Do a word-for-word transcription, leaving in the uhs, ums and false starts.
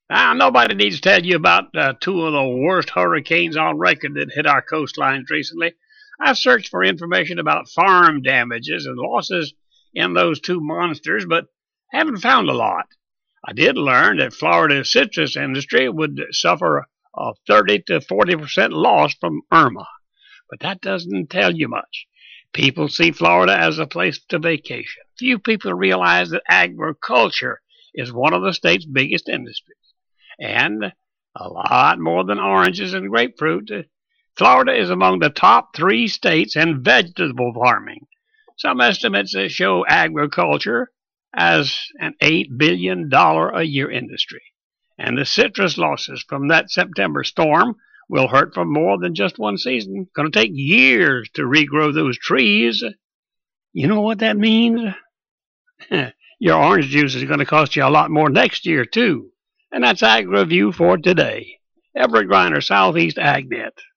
Now, nobody needs to tell you about uh, two of the worst hurricanes on record that hit our coastlines recently. I've searched for information about farm damages and losses in those two monsters, but haven't found a lot. I did learn that Florida's citrus industry would suffer a thirty to forty percent loss from Irma, but that doesn't tell you much. People see Florida as a place to vacation. Few people realize that agriculture is one of the state's biggest industries, and a lot more than oranges and grapefruit. Florida is among the top three states in vegetable farming. Some estimates show agriculture as an eight billion dollars a year industry. And the citrus losses from that September storm will hurt for more than just one season. It's going to take years to regrow those trees. You know what that means? Your orange juice is going to cost you a lot more next year, too. And that's Ag Review for today. Everett Griner, Southeast AgNet.